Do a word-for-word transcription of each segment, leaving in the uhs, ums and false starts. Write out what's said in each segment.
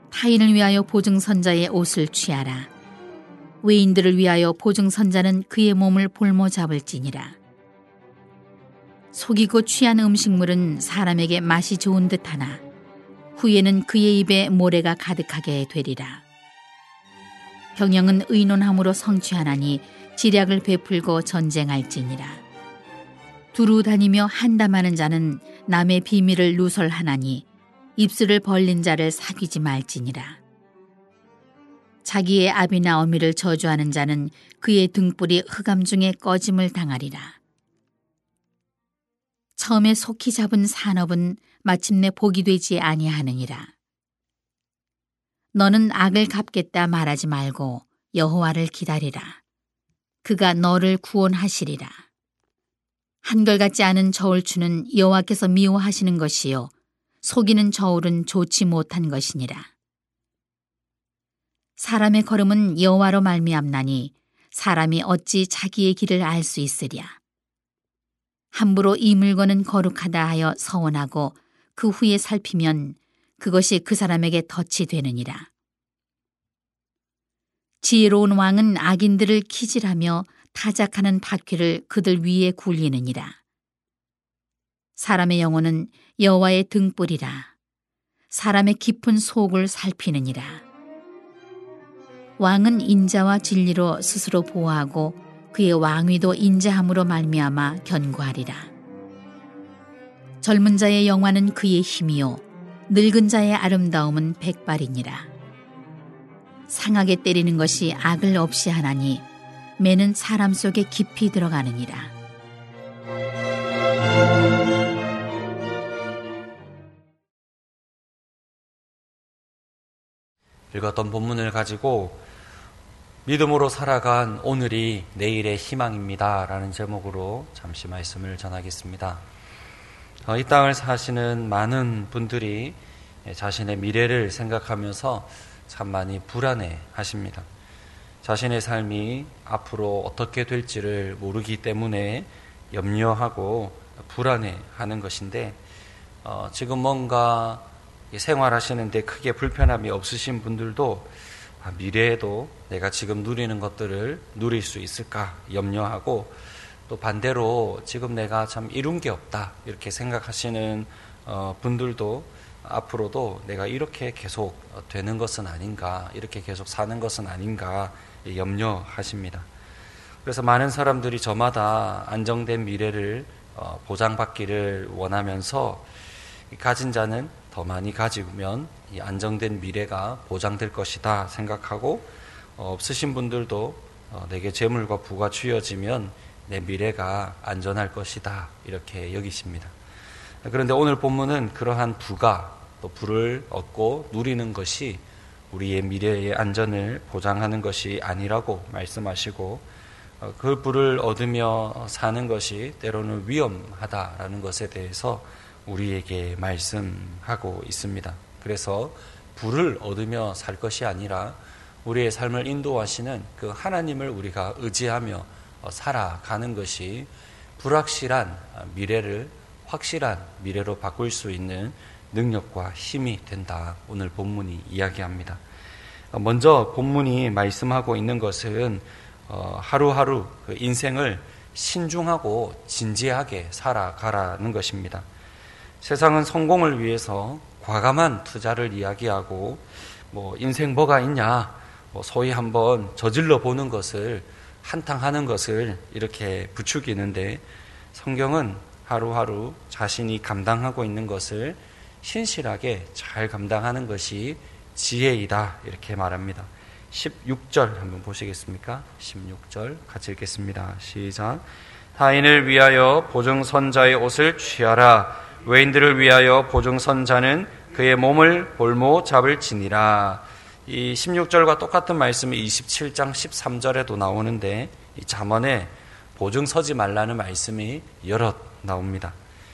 타인을 위하여 보증선자의 옷을 취하라. 외인들을 위하여 보증선자는 그의 몸을 볼모 잡을지니라. 속이고 취한 음식물은 사람에게 맛이 좋은 듯하나 후에는 그의 입에 모래가 가득하게 되리라. 병영은 의논함으로 성취하나니 지략을 베풀고 전쟁할지니라. 두루 다니며 한담하는 자는 남의 비밀을 누설하나니 입술을 벌린 자를 사귀지 말지니라. 자기의 아비나 어미를 저주하는 자는 그의 등불이 흑암 중에 꺼짐을 당하리라. 처음에 속히 잡은 산업은 마침내 복이 되지 아니하느니라. 너는 악을 갚겠다 말하지 말고 여호와를 기다리라. 그가 너를 구원하시리라. 한결같지 않은 저울추는 여호와께서 미워하시는 것이요 속이는 저울은 좋지 못한 것이니라. 사람의 걸음은 여호와로 말미암나니 사람이 어찌 자기의 길을 알 수 있으랴. 함부로 이 물건은 거룩하다 하여 서원하고 그 후에 살피면 그것이 그 사람에게 덫이 되느니라. 지혜로운 왕은 악인들을 키질하며 타작하는 바퀴를 그들 위에 굴리느니라. 사람의 영혼은 여호와의 등불이라. 사람의 깊은 속을 살피느니라. 왕은 인자와 진리로 스스로 보호하고 그의 왕위도 인자함으로 말미암아 견고하리라. 젊은 자의 영화는 그의 힘이요 늙은 자의 아름다움은 백발이니라. 상하게 때리는 것이 악을 없이 하나니 매는 사람 속에 깊이 들어가느니라. 읽었던 본문을 가지고 믿음으로 살아간 오늘이 내일의 희망입니다 라는 제목으로 잠시 말씀을 전하겠습니다. 이 땅을 사시는 많은 분들이 자신의 미래를 생각하면서 참 많이 불안해 하십니다. 자신의 삶이 앞으로 어떻게 될지를 모르기 때문에 염려하고 불안해 하는 것인데 어, 지금 뭔가 생활하시는데 크게 불편함이 없으신 분들도 아, 미래에도 내가 지금 누리는 것들을 누릴 수 있을까 염려하고 또 반대로 지금 내가 참 이룬 게 없다 이렇게 생각하시는 어, 분들도 앞으로도 내가 이렇게 계속 되는 것은 아닌가 이렇게 계속 사는 것은 아닌가 염려하십니다. 그래서 많은 사람들이 저마다 안정된 미래를 어, 보장받기를 원하면서 가진 자는 더 많이 가지면 이 안정된 미래가 보장될 것이다 생각하고 어, 없으신 분들도 어, 내게 재물과 부가 주어지면 내 미래가 안전할 것이다 이렇게 여기십니다. 그런데 오늘 본문은 그러한 부가 또 부를 얻고 누리는 것이 우리의 미래의 안전을 보장하는 것이 아니라고 말씀하시고 어, 그 부를 얻으며 사는 것이 때로는 위험하다라는 것에 대해서 우리에게 말씀하고 있습니다. 그래서 부를 얻으며 살 것이 아니라 우리의 삶을 인도하시는 그 하나님을 우리가 의지하며 살아가는 것이 불확실한 미래를 확실한 미래로 바꿀 수 있는 능력과 힘이 된다. 오늘 본문이 이야기합니다. 먼저 본문이 말씀하고 있는 것은 하루하루 그 인생을 신중하고 진지하게 살아가라는 것입니다. 세상은 성공을 위해서 과감한 투자를 이야기하고 뭐 인생 뭐가 있냐 뭐 소위 한번 저질러 보는 것을 한탕하는 것을 이렇게 부추기는데 성경은 하루하루 자신이 감당하고 있는 것을 신실하게 잘 감당하는 것이 지혜이다 이렇게 말합니다. 십육 절 한번 보시겠습니까? 십육 절 같이 읽겠습니다. 시작. 타인을 위하여 보증선자의 옷을 취하라. 외인들을 위하여 보증선자는 그의 몸을 볼모 잡을지니라. 이 십육 절과 똑같은 말씀이 이십칠 장 십삼 절에도 나오는데 이 잠언에 보증 서지 말라는 말씀이 여럿 나옵니다.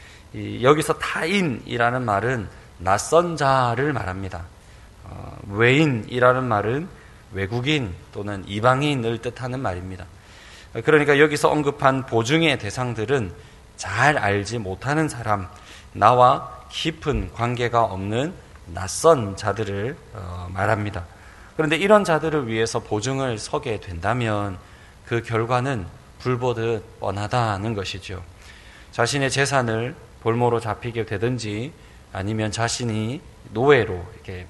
이 여기서 타인이라는 말은 낯선 자를 말합니다. 어, 외인이라는 말은 외국인 또는 이방인을 뜻하는 말입니다. 그러니까 여기서 언급한 보증의 대상들은 잘 알지 못하는 사람, 나와 깊은 관계가 없는 낯선 자들을 말합니다. 그런데 이런 자들을 위해서 보증을 서게 된다면 그 결과는 불보듯 뻔하다는 것이죠. 자신의 재산을 볼모로 잡히게 되든지 아니면 자신이 노예로 이렇게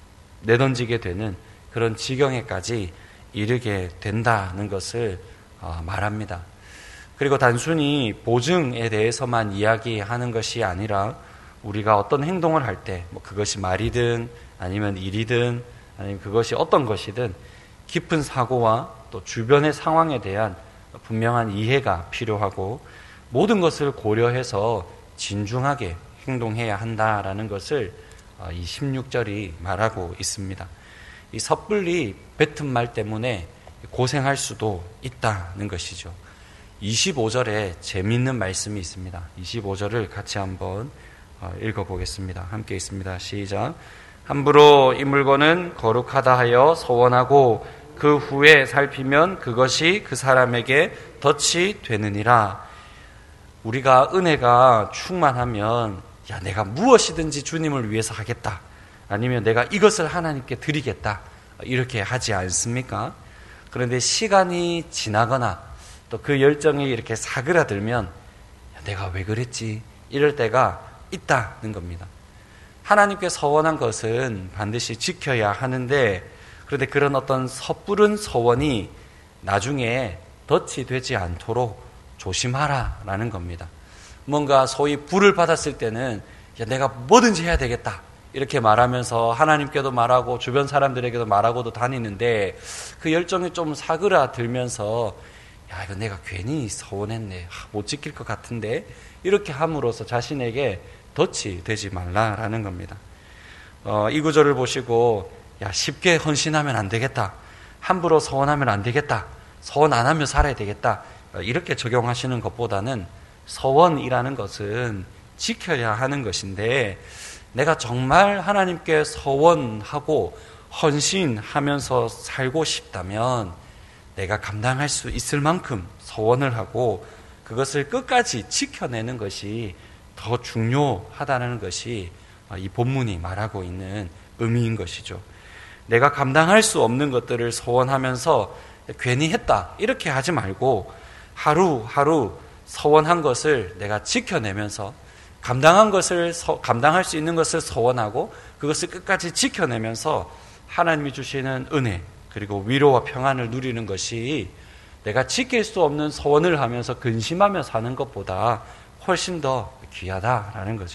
내던지게 되는 그런 지경에까지 이르게 된다는 것을 말합니다. 그리고 단순히 보증에 대해서만 이야기하는 것이 아니라 우리가 어떤 행동을 할 때 뭐 그것이 말이든 아니면 일이든 아니면 그것이 어떤 것이든 깊은 사고와 또 주변의 상황에 대한 분명한 이해가 필요하고 모든 것을 고려해서 진중하게 행동해야 한다라는 것을 이 십육 절이 말하고 있습니다. 이 섣불리 뱉은 말 때문에 고생할 수도 있다는 것이죠. 이십오 절에 재미있는 말씀이 있습니다. 이십오 절을 같이 한번 읽어보겠습니다. 함께 있습니다. 시작. 함부로 이 물건은 거룩하다 하여 서원하고 그 후에 살피면 그것이 그 사람에게 덫이 되느니라. 우리가 은혜가 충만하면 야 내가 무엇이든지 주님을 위해서 하겠다. 아니면 내가 이것을 하나님께 드리겠다. 이렇게 하지 않습니까? 그런데 시간이 지나거나 또 그 열정이 이렇게 사그라들면 야, 내가 왜 그랬지? 이럴 때가 있다는 겁니다. 하나님께 서원한 것은 반드시 지켜야 하는데 그런데 그런 어떤 섣부른 서원이 나중에 덫이 되지 않도록 조심하라라는 겁니다. 뭔가 소위 불을 받았을 때는 야, 내가 뭐든지 해야 되겠다 이렇게 말하면서 하나님께도 말하고 주변 사람들에게도 말하고도 다니는데 그 열정이 좀 사그라들면서 야 이거 내가 괜히 서원했네 못 지킬 것 같은데 이렇게 함으로써 자신에게 덫이 되지 말라라는 겁니다. 어, 이 구절을 보시고 야 쉽게 헌신하면 안 되겠다, 함부로 서원하면 안 되겠다, 서원 안 하면 살아야 되겠다 이렇게 적용하시는 것보다는 서원이라는 것은 지켜야 하는 것인데 내가 정말 하나님께 서원하고 헌신하면서 살고 싶다면 내가 감당할 수 있을 만큼 서원을 하고 그것을 끝까지 지켜내는 것이 더 중요하다는 것이 이 본문이 말하고 있는 의미인 것이죠. 내가 감당할 수 없는 것들을 서원하면서 괜히 했다 이렇게 하지 말고 하루하루 서원한 것을 내가 지켜내면서 감당한 것을 서, 감당할 수 있는 것을 서원하고 그것을 끝까지 지켜내면서 하나님이 주시는 은혜 그리고 위로와 평안을 누리는 것이 내가 지킬 수 없는 서원을 하면서 근심하며 사는 것보다 훨씬 더 귀하다라는 거죠.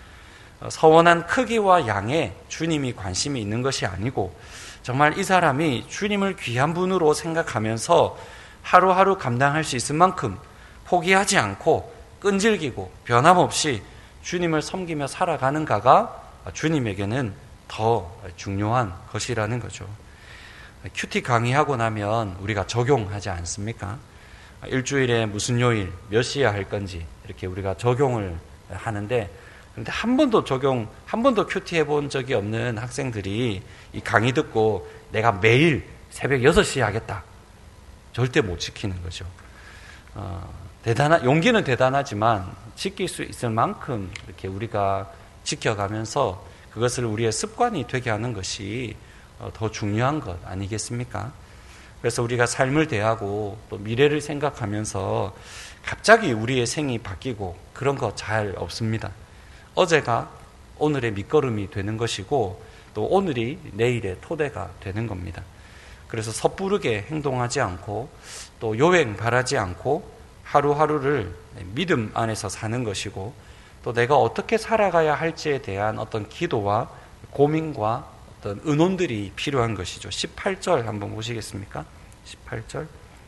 서원한 크기와 양에 주님이 관심이 있는 것이 아니고 정말 이 사람이 주님을 귀한 분으로 생각하면서 하루하루 감당할 수 있을 만큼 포기하지 않고 끈질기고 변함없이 주님을 섬기며 살아가는가가 주님에게는 더 중요한 것이라는 거죠. 큐티 강의하고 나면 우리가 적용하지 않습니까? 일주일에 무슨 요일 몇 시에 할 건지 이렇게 우리가 적용을 하는데 그런데 한 번도 적용, 한 번도 큐티 해본 적이 없는 학생들이 이 강의 듣고 내가 매일 새벽 여섯 시에 하겠다. 절대 못 지키는 거죠. 어, 대단한, 용기는 대단하지만 지킬 수 있을 만큼 이렇게 우리가 지켜가면서 그것을 우리의 습관이 되게 하는 것이 더 중요한 것 아니겠습니까? 그래서 우리가 삶을 대하고 또 미래를 생각하면서 갑자기 우리의 생이 바뀌고 그런 거 잘 없습니다. 어제가 오늘의 밑거름이 되는 것이고 또 오늘이 내일의 토대가 되는 겁니다. 그래서 섣부르게 행동하지 않고 또 요행 바라지 않고 하루하루를 믿음 안에서 사는 것이고 또 내가 어떻게 살아가야 할지에 대한 어떤 기도와 고민과 어떤 의논들이 필요한 것이죠. 십팔 절 한번 보시겠습니까? 십팔 절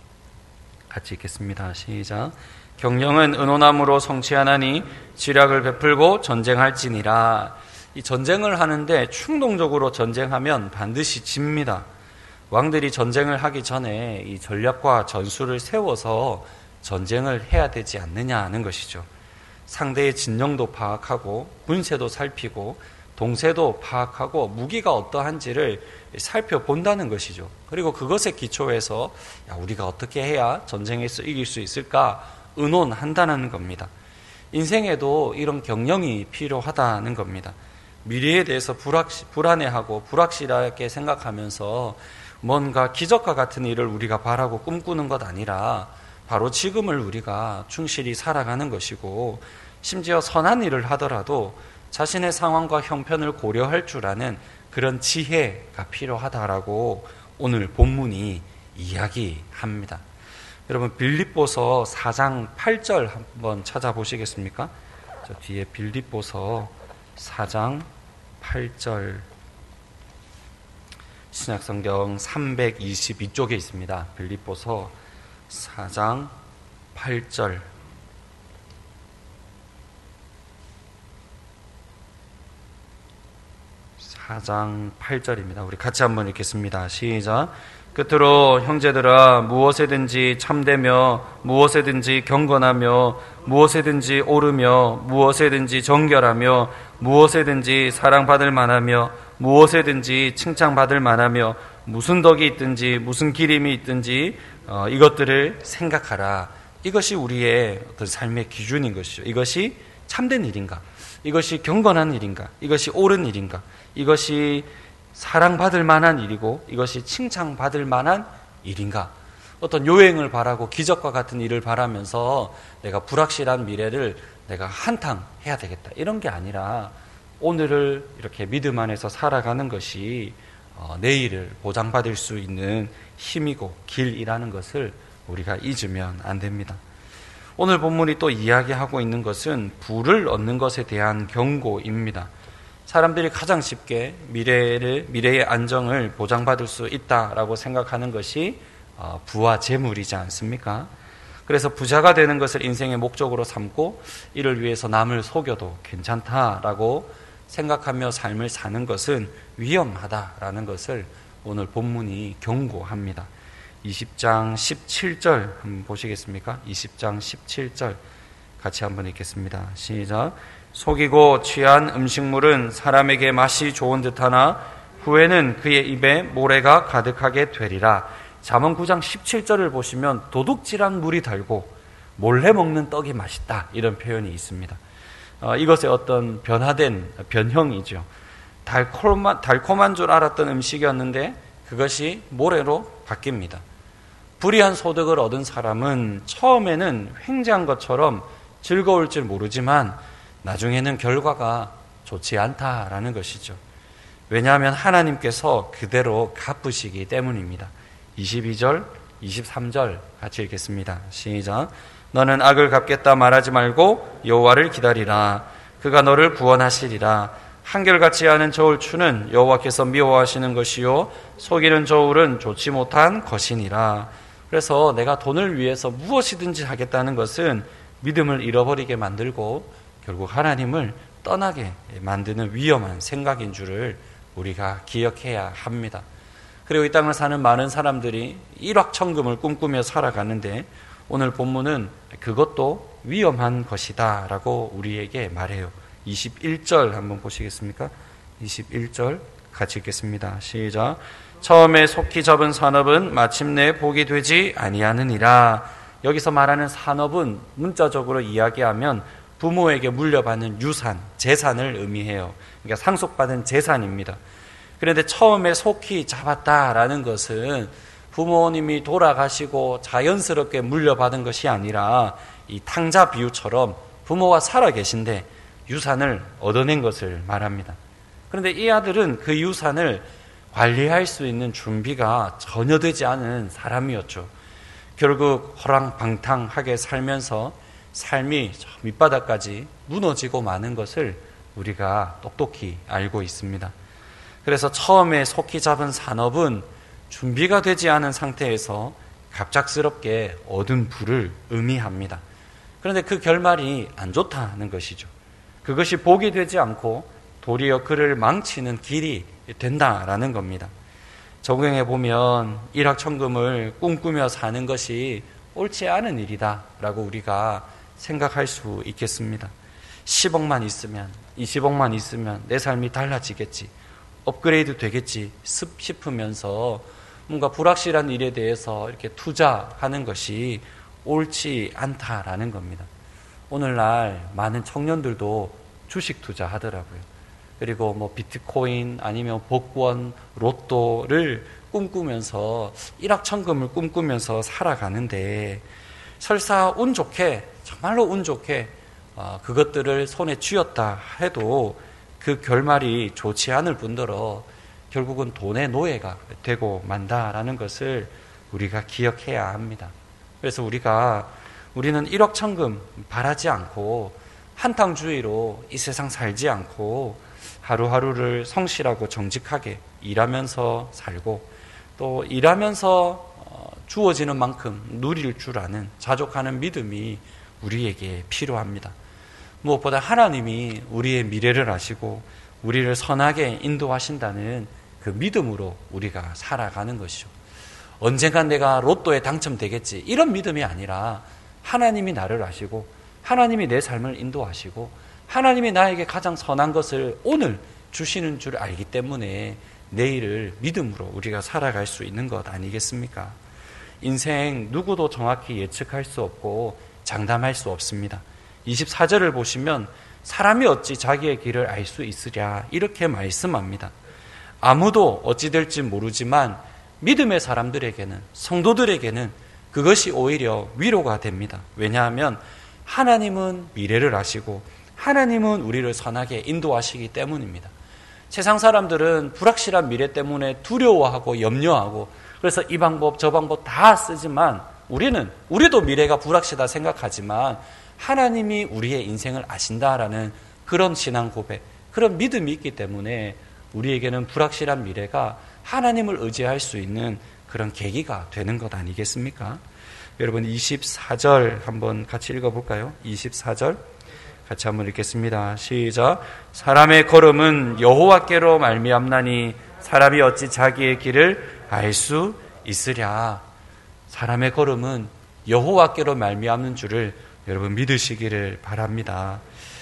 같이 읽겠습니다. 시작. 경영은 의논함으로 성취하나니 지략을 베풀고 전쟁할지니라. 이 전쟁을 하는데 충동적으로 전쟁하면 반드시 집니다. 왕들이 전쟁을 하기 전에 이 전략과 전술을 세워서 전쟁을 해야 되지 않느냐 하는 것이죠. 상대의 진영도 파악하고 군세도 살피고 동세도 파악하고 무기가 어떠한지를 살펴본다는 것이죠. 그리고 그것에 기초해서 야, 우리가 어떻게 해야 전쟁에서 이길 수 있을까 의논한다는 겁니다. 인생에도 이런 경영이 필요하다는 겁니다. 미래에 대해서 불확시, 불안해하고 불확실하게 생각하면서 뭔가 기적과 같은 일을 우리가 바라고 꿈꾸는 것 아니라 바로 지금을 우리가 충실히 살아가는 것이고, 심지어 선한 일을 하더라도 자신의 상황과 형편을 고려할 줄 아는 그런 지혜가 필요하다라고 오늘 본문이 이야기합니다. 여러분, 빌립보서 사 장 팔 절 한번 찾아보시겠습니까? 저 뒤에 빌립보서 사 장 팔 절, 신약성경 삼백이십이 쪽에 있습니다. 빌립보서 사 장 팔 절. 사 장 팔 절입니다. 우리 같이 한번 읽겠습니다. 시작. 끝으로 형제들아, 무엇에든지 참되며 무엇에든지 경건하며 무엇에든지 옳으며 무엇에든지 정결하며 무엇에든지 사랑받을 만하며 무엇에든지 칭찬받을 만하며 무슨 덕이 있든지 무슨 기림이 있든지 어, 이것들을 생각하라. 이것이 우리의 어떤 삶의 기준인 것이죠. 이것이 참된 일인가? 이것이 경건한 일인가? 이것이 옳은 일인가? 이것이 사랑받을 만한 일이고 이것이 칭찬받을 만한 일인가? 어떤 요행을 바라고 기적과 같은 일을 바라면서 내가 불확실한 미래를 내가 한탕 해야 되겠다, 이런 게 아니라 오늘을 이렇게 믿음 안에서 살아가는 것이 내일을 보장받을 수 있는 힘이고 길이라는 것을 우리가 잊으면 안 됩니다. 오늘 본문이 또 이야기하고 있는 것은 부를 얻는 것에 대한 경고입니다. 사람들이 가장 쉽게 미래를, 미래의 안정을 보장받을 수 있다라고 생각하는 것이 부와 재물이지 않습니까? 그래서 부자가 되는 것을 인생의 목적으로 삼고 이를 위해서 남을 속여도 괜찮다라고 생각하며 삶을 사는 것은 위험하다라는 것을 오늘 본문이 경고합니다. 이십 장 십칠 절 한번 보시겠습니까? 이십 장 십칠 절 같이 한번 읽겠습니다. 시작. 속이고 취한 음식물은 사람에게 맛이 좋은 듯하나 후에는 그의 입에 모래가 가득하게 되리라. 잠언 구 장 십칠 절을 보시면 도둑질한 물이 달고 몰래 먹는 떡이 맛있다, 이런 표현이 있습니다. 어, 이것의 어떤 변화된 변형이죠. 달콤한, 달콤한 줄 알았던 음식이었는데 그것이 모래로 바뀝니다. 불이한 소득을 얻은 사람은 처음에는 횡재한 것처럼 즐거울 줄 모르지만 나중에는 결과가 좋지 않다라는 것이죠. 왜냐하면 하나님께서 그대로 갚으시기 때문입니다. 이십이 절, 이십삼 절 같이 읽겠습니다. 시작. 너는 악을 갚겠다 말하지 말고 여호와를 기다리라. 그가 너를 구원하시리라. 한결같지 않은 저울 추는 여호와께서 미워하시는 것이요 속이는 저울은 좋지 못한 것이니라. 그래서 내가 돈을 위해서 무엇이든지 하겠다는 것은 믿음을 잃어버리게 만들고 결국 하나님을 떠나게 만드는 위험한 생각인 줄을 우리가 기억해야 합니다. 그리고 이 땅을 사는 많은 사람들이 일확천금을 꿈꾸며 살아가는데 오늘 본문은 그것도 위험한 것이다 라고 우리에게 말해요. 이십일 절 한번 보시겠습니까? 이십일 절 같이 읽겠습니다. 시작. 처음에 속히 접은 산업은 마침내 복이 되지 아니하느니라. 여기서 말하는 산업은 문자적으로 이야기하면 부모에게 물려받는 유산, 재산을 의미해요. 그러니까 상속받은 재산입니다. 그런데 처음에 속히 잡았다라는 것은 부모님이 돌아가시고 자연스럽게 물려받은 것이 아니라 이 탕자 비유처럼 부모가 살아계신데 유산을 얻어낸 것을 말합니다. 그런데 이 아들은 그 유산을 관리할 수 있는 준비가 전혀 되지 않은 사람이었죠. 결국 허랑방탕하게 살면서 삶이 밑바닥까지 무너지고 마는 것을 우리가 똑똑히 알고 있습니다. 그래서 처음에 속히 잡은 산업은 준비가 되지 않은 상태에서 갑작스럽게 얻은 부를 의미합니다. 그런데 그 결말이 안 좋다는 것이죠. 그것이 복이 되지 않고 도리어 그를 망치는 길이 된다라는 겁니다. 적용해 보면 일확천금을 꿈꾸며 사는 것이 옳지 않은 일이다라고 우리가 생각할 수 있겠습니다. 십억만 있으면, 이십억만 있으면 내 삶이 달라지겠지, 업그레이드 되겠지 싶으면서 뭔가 불확실한 일에 대해서 이렇게 투자하는 것이 옳지 않다라는 겁니다. 오늘날 많은 청년들도 주식 투자하더라고요. 그리고 뭐 비트코인 아니면 복권, 로또를 꿈꾸면서 일확천금을 꿈꾸면서 살아가는데 설사 운 좋게 정말로 운 좋게 어, 그것들을 손에 쥐었다 해도 그 결말이 좋지 않을 뿐더러 결국은 돈의 노예가 되고 만다라는 것을 우리가 기억해야 합니다. 그래서 우리가 우리는 일억천금 바라지 않고 한탕주의로 이 세상 살지 않고 하루하루를 성실하고 정직하게 일하면서 살고 또 일하면서 주어지는 만큼 누릴 줄 아는 자족하는 믿음이 우리에게 필요합니다. 무엇보다 하나님이 우리의 미래를 아시고 우리를 선하게 인도하신다는 그 믿음으로 우리가 살아가는 것이죠. 언젠간 내가 로또에 당첨되겠지 이런 믿음이 아니라 하나님이 나를 아시고 하나님이 내 삶을 인도하시고 하나님이 나에게 가장 선한 것을 오늘 주시는 줄 알기 때문에 내일을 믿음으로 우리가 살아갈 수 있는 것 아니겠습니까? 인생 누구도 정확히 예측할 수 없고 장담할 수 없습니다. 이십사 절을 보시면 사람이 어찌 자기의 길을 알 수 있으랴 이렇게 말씀합니다. 아무도 어찌 될지 모르지만 믿음의 사람들에게는 성도들에게는 그것이 오히려 위로가 됩니다. 왜냐하면 하나님은 미래를 아시고 하나님은 우리를 선하게 인도하시기 때문입니다. 세상 사람들은 불확실한 미래 때문에 두려워하고 염려하고 그래서 이 방법 저 방법 다 쓰지만 우리는 우리도 미래가 불확실하다 생각하지만 하나님이 우리의 인생을 아신다라는 그런 신앙 고백, 그런 믿음이 있기 때문에 우리에게는 불확실한 미래가 하나님을 의지할 수 있는 그런 계기가 되는 것 아니겠습니까? 여러분 이십사 절 한번 같이 읽어볼까요? 이십사 절 같이 한번 읽겠습니다. 시작. 사람의 걸음은 여호와께로 말미암나니 사람이 어찌 자기의 길을 알 수 있으랴. 사람의 걸음은 여호와께로 말미암는 줄을 여러분 믿으시기를 바랍니다.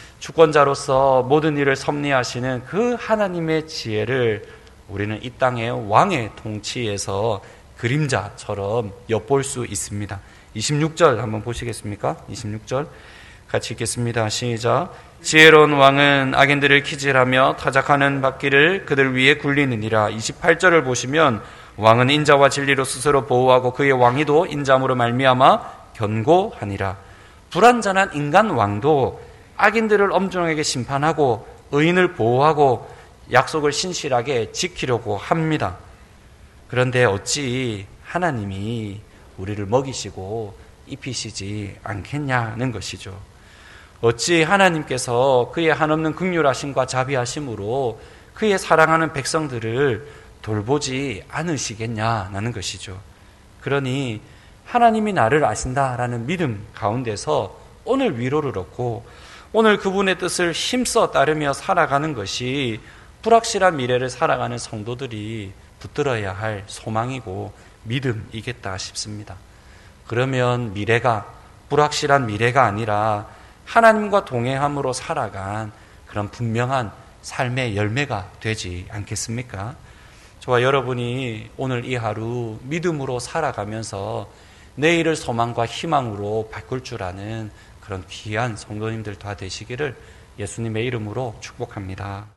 주권자로서 모든 일을 섭리하시는 그 하나님의 지혜를 우리는 이 땅의 왕의 통치에서 그림자처럼 엿볼 수 있습니다. 이십육 절 한번 보시겠습니까? 이십육 절 같이 읽겠습니다. 시작. 지혜로운 왕은 악인들을 키질하며 타작하는 바퀴를 그들 위에 굴리느니라. 이십팔 절을 보시면 왕은 인자와 진리로 스스로 보호하고 그의 왕위도 인자함으로 말미암아 견고하니라. 불완전한 인간 왕도 악인들을 엄중하게 심판하고 의인을 보호하고 약속을 신실하게 지키려고 합니다. 그런데 어찌 하나님이 우리를 먹이시고 입히시지 않겠냐는 것이죠. 어찌 하나님께서 그의 한없는 긍휼하심과 자비하심으로 그의 사랑하는 백성들을 돌보지 않으시겠냐는 것이죠. 그러니 하나님이 나를 아신다라는 믿음 가운데서 오늘 위로를 얻고 오늘 그분의 뜻을 힘써 따르며 살아가는 것이 불확실한 미래를 살아가는 성도들이 붙들어야 할 소망이고 믿음이겠다 싶습니다. 그러면 미래가 불확실한 미래가 아니라 하나님과 동행함으로 살아간 그런 분명한 삶의 열매가 되지 않겠습니까? 저와 여러분이 오늘 이 하루 믿음으로 살아가면서 내일을 소망과 희망으로 바꿀 줄 아는 그런 귀한 성도님들 다 되시기를 예수님의 이름으로 축복합니다.